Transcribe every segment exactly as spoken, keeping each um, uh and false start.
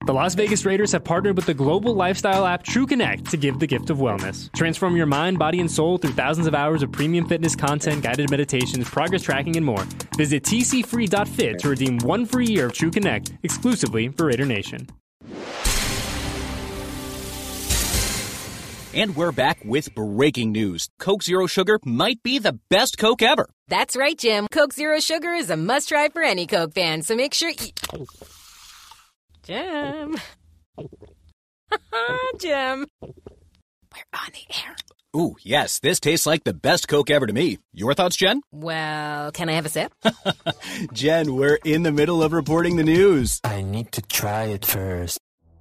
The Las Vegas Raiders have partnered with the global lifestyle app TrueConnect to give the gift of wellness. Transform your mind, body, and soul through thousands of hours of premium fitness content, guided meditations, progress tracking, and more. Visit t c free dot fit to redeem one free year of TrueConnect exclusively for Raider Nation. And we're back with breaking news. Coke Zero Sugar might be the best Coke ever. That's right, Jim. Coke Zero Sugar is a must-try for any Coke fan, so make sure you... Jim. Jim. We're on the air. Ooh, yes, this tastes like the best Coke ever to me. Your thoughts, Jen? Well, can I have a sip? Jen, we're in the middle of reporting the news. I need to try it first.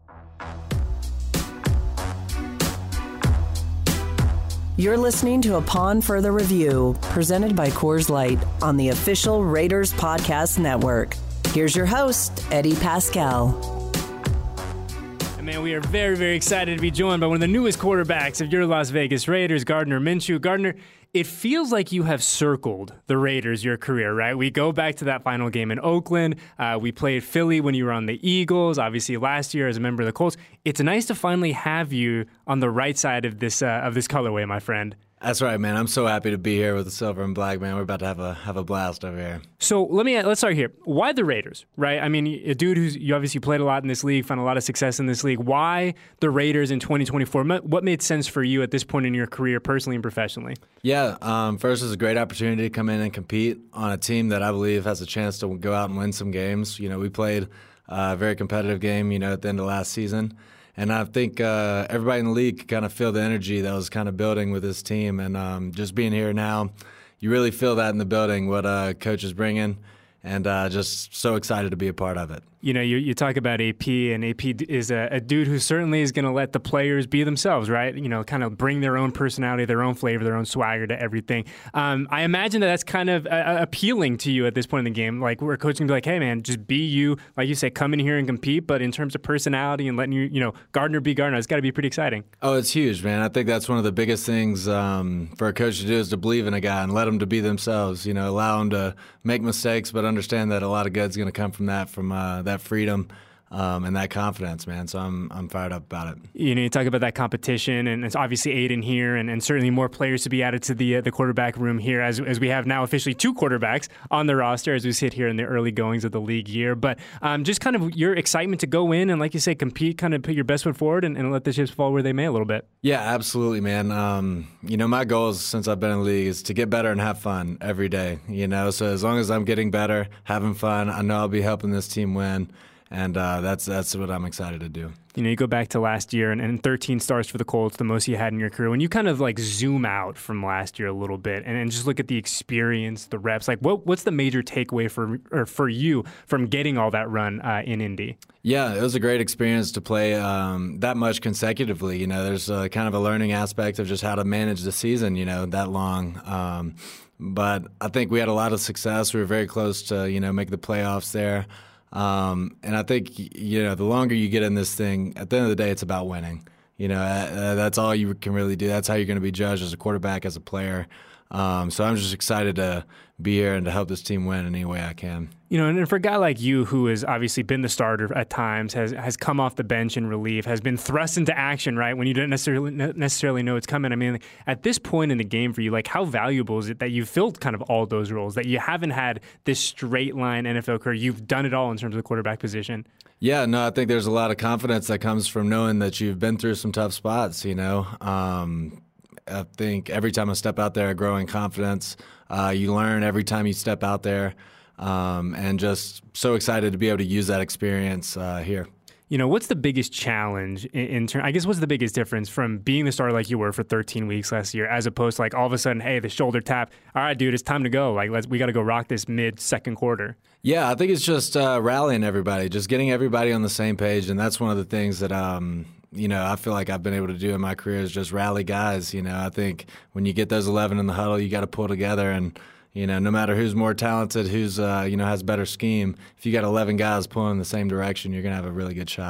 You're listening to Upon Further Review, presented by Coors Light on the official Raiders Podcast Network. Here's your host, Eddie Pascal. And man, we are very, very excited to be joined by one of the newest quarterbacks of your Las Vegas Raiders, Gardner Minshew. Gardner, it feels like you have circled the Raiders your career, right? We go back to that final game in Oakland. Uh, we played Philly when you were on the Eagles, obviously last year as a member of the Colts. It's nice to finally have you on the right side of this uh, of this colorway, my friend. That's right, man. I'm so happy to be here with the silver and black, man. We're about to have a have a blast over here. So let me let's start here. Why the Raiders, right? I mean, a dude who's you obviously played a lot in this league, found a lot of success in this league. Why the Raiders in twenty twenty-four? What made sense for you at this point in your career, personally and professionally? Yeah, um, first, it's a great opportunity to come in and compete on a team that I believe has a chance to go out and win some games. You know, we played a very competitive game, you know, at the end of last season. And I think uh, everybody in the league could kind of feel the energy that was kind of building with this team. And um, just being here now, you really feel that in the building, what uh, Coach is bringing. And uh, just so excited to be a part of it. You know, you, you talk about A P, and A P is a, a dude who certainly is going to let the players be themselves, right? You know, kind of bring their own personality, their own flavor, their own swagger to everything. Um, I imagine that that's kind of uh, appealing to you at this point in the game, like where coach can be like, hey, man, just be you. Like you say, come in here and compete. But in terms of personality and letting you, you know, Gardner be Gardner, it's got to be pretty exciting. Oh, it's huge, man. I think that's one of the biggest things um, for a coach to do is to believe in a guy and let them to be themselves, you know, allow them to make mistakes, but understand that a lot of good's going to come from that, from uh, that freedom. Um, and that confidence, man. So I'm I'm fired up about it. You know, you talk about that competition, and it's obviously Aiden here, and, and certainly more players to be added to the uh, the quarterback room here, as as we have now officially two quarterbacks on the roster as we sit here in the early goings of the league year. But um, just kind of your excitement to go in and, like you say, compete, kind of put your best foot forward, and, and let the chips fall where they may a little bit. Yeah, absolutely, man. Um, you know, my goals since I've been in the league is to get better and have fun every day. You know, so as long as I'm getting better, having fun, I know I'll be helping this team win. And uh, that's that's what I'm excited to do. You know, you go back to last year and, and thirteen starts for the Colts, the most you had in your career. When you kind of like zoom out from last year a little bit and, and just look at the experience, the reps, like what what's the major takeaway for or for you from getting all that run uh, in Indy? Yeah, it was a great experience to play um, that much consecutively. You know, there's a, kind of a learning aspect of just how to manage the season, you know, that long. Um, but I think we had a lot of success. We were very close to, you know, make the playoffs there. Um, and I think, you know, the longer you get in this thing, at the end of the day, it's about winning. You know, uh, that's all you can really do. That's how you're going to be judged as a quarterback, as a player. Um, so I'm just excited to be here and to help this team win any way I can. You know, and for a guy like you who has obviously been the starter at times, has has come off the bench in relief, has been thrust into action, right, when you don't necessarily necessarily know it's coming. I mean, at this point in the game for you, like how valuable is it that you've filled kind of all those roles, that you haven't had this straight line N F L career? You've done it all in terms of the quarterback position. Yeah, no, I think there's a lot of confidence that comes from knowing that you've been through some tough spots, you know. Um, I think every time I step out there, I grow in confidence. Uh, you learn every time you step out there, um, and just so excited to be able to use that experience uh, here. You know, what's the biggest challenge in, in turn? I guess what's the biggest difference from being the starter like you were for thirteen weeks last year, as opposed to like all of a sudden, hey, the shoulder tap. All right, dude, it's time to go. Like, let's we got to go rock this mid second quarter. Yeah, I think it's just uh, rallying everybody, just getting everybody on the same page, and that's one of the things that um, you know I feel like I've been able to do in my career is just rally guys. You know, I think when you get those eleven in the huddle, you got to pull together and. You know, no matter who's more talented, who's, uh, you know, has better scheme, if you got eleven guys pulling in the same direction, you're going to have a really good shot.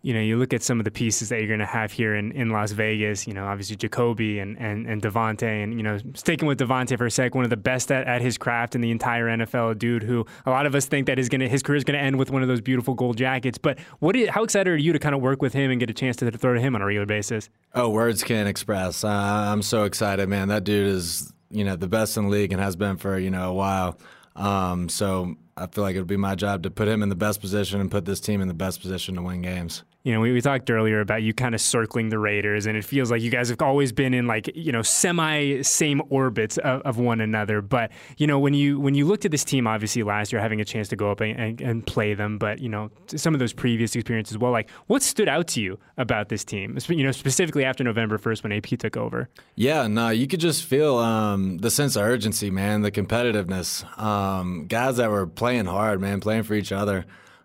you know, you look at some of the pieces that you're going to have here in, in Las Vegas, you know, obviously Jacoby and, and, and Devontae, and, you know, sticking with Devontae for a sec, one of the best at, at his craft in the entire N F L, a dude who a lot of us think that is gonna, his career is going to end with one of those beautiful gold jackets. But what? Is, how excited are you to kind of work with him and get a chance to throw to him on a regular basis? Oh, words can't express. Uh, I'm so excited, man. That dude is, you know, the best in the league and has been for, you know, a while. Um, so I feel like it would be my job to put him in the best position and put this team in the best position to win games. You know, we, we talked earlier about you kind of circling the Raiders, and it feels like you guys have always been in like, you know, semi-same orbits of, of one another. But, you know, when you when you looked at this team, obviously last year having a chance to go up and, and, and play them, but, you know, some of those previous experiences as well, like what stood out to you about this team, you know, specifically after November first when A P took over? Yeah, no, you could just feel um, the sense of urgency, man, the competitiveness. Um, guys that were playing hard, man, playing for each other.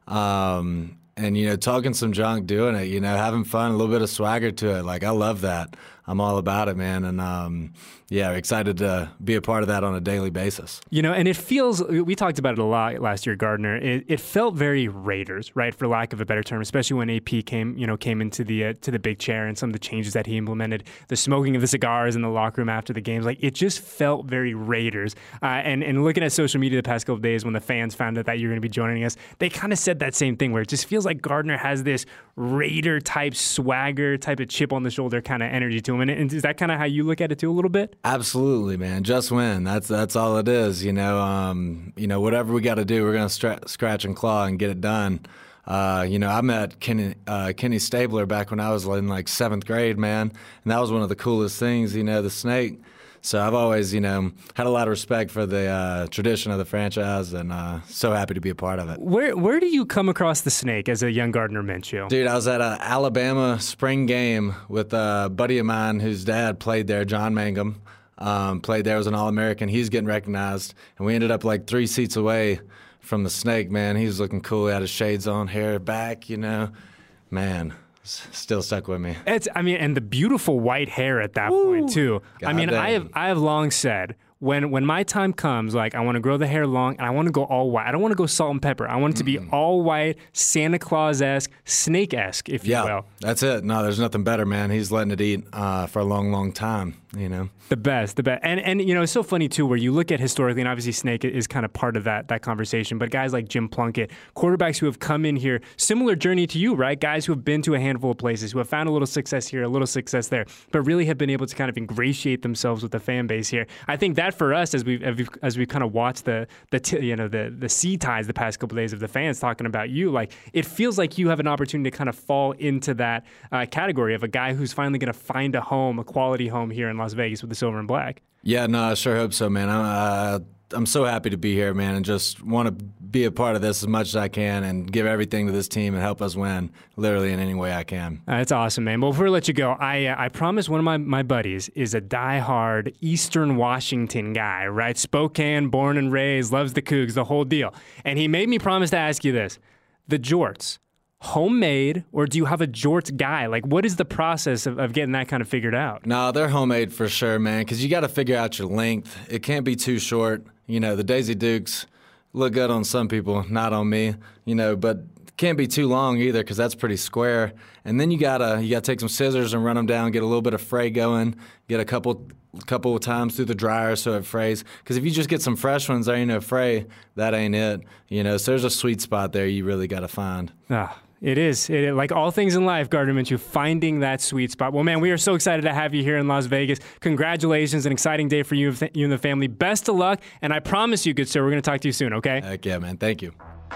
Um And, you know, talking some junk, doing it, you know, having fun, a little bit of swagger to it. Like, I love that. I'm all about it, man. And, um, yeah, excited to be a part of that on a daily basis. You know, and it feels, we talked about it a lot last year, Gardner. It, it felt very Raiders, right, for lack of a better term, especially when A P came, you know, came into the uh, to the big chair and some of the changes that he implemented, the smoking of the cigars in the locker room after the games. Like, it just felt very Raiders. Uh, and, and looking at social media the past couple of days when the fans found out that you're going to be joining us, they kind of said that same thing where it just feels like Gardner has this Raider-type swagger, type of chip on the shoulder kind of energy to him. And, and is that kind of how you look at it too a little bit? Absolutely, man. Just win. That's that's all it is. You know, um, you know, whatever we got to do, we're gonna stra- scratch and claw and get it done. Uh, you know, I met Kenny uh, Kenny Stabler back when I was in like seventh grade, man, and that was one of the coolest things. You know, the snake. So I've always, you know, had a lot of respect for the uh, tradition of the franchise, and uh, so happy to be a part of it. Where where do you come across the snake as a young Gardner Minshew? Dude, I was at an Alabama spring game with a buddy of mine whose dad played there, John Mangum. Um, played there, was an All-American. He's getting recognized, and we ended up like three seats away from the snake, man. He was looking cool. He had his shades on, hair back, you know. Man. Still stuck with me. It's, I mean, and the beautiful white hair at that Woo. point too. God I mean, dang. I have I have long said when when my time comes, like I want to grow the hair long and I want to go all white. I don't want to go salt and pepper. I want it to be mm. all white, Santa Claus-esque, snake-esque, if yeah, you will. That's it. No, there's nothing better, man. He's letting it eat uh, for a long, long time. You know, the best, the best, and and you know, it's so funny too, where you look at historically, and obviously Snake is kind of part of that that conversation. But guys like Jim Plunkett, quarterbacks who have come in here, similar journey to you, right? Guys who have been to a handful of places, who have found a little success here, a little success there, but really have been able to kind of ingratiate themselves with the fan base here. I think that for us, as we've as we've, as we've kind of watched the the t- you know the the sea ties the past couple of days of the fans talking about you, like it feels like you have an opportunity to kind of fall into that uh, category of a guy who's finally going to find a home, a quality home here in Las Vegas with the silver and black. Yeah, no, I sure hope so, man. I'm, uh, I'm so happy to be here, man, and just want to be a part of this as much as I can and give everything to this team and help us win literally in any way I can. Uh, that's awesome, man. Well, before I let you go, I uh, I promise one of my, my buddies is a diehard Eastern Washington guy, right? Spokane, born and raised, loves the Cougs, the whole deal. And he made me promise to ask you this. The jorts, homemade, or do you have a jorts guy? Like, what is the process of, of getting that kind of figured out? No, they're homemade for sure, man, because you got to figure out your length. It can't be too short. You know, the Daisy Dukes look good on some people, not on me, you know, but can't be too long either because that's pretty square. And then you got to you gotta take some scissors and run them down, get a little bit of fray going, get a couple couple of times through the dryer so it frays. Because if you just get some fresh ones, there ain't no fray, that ain't it. You know, so there's a sweet spot there you really got to find. Ah. It is. It, like all things in life, Gardner Minshew, finding that sweet spot. Well, man, we are so excited to have you here in Las Vegas. Congratulations. An exciting day for you, you and the family. Best of luck. And I promise you, good sir, we're going to talk to you soon, okay? Heck yeah, man. Thank you.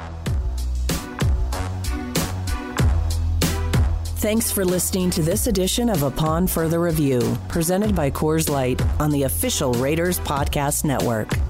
Thanks for listening to this edition of Upon Further Review, presented by Coors Light on the official Raiders Podcast Network.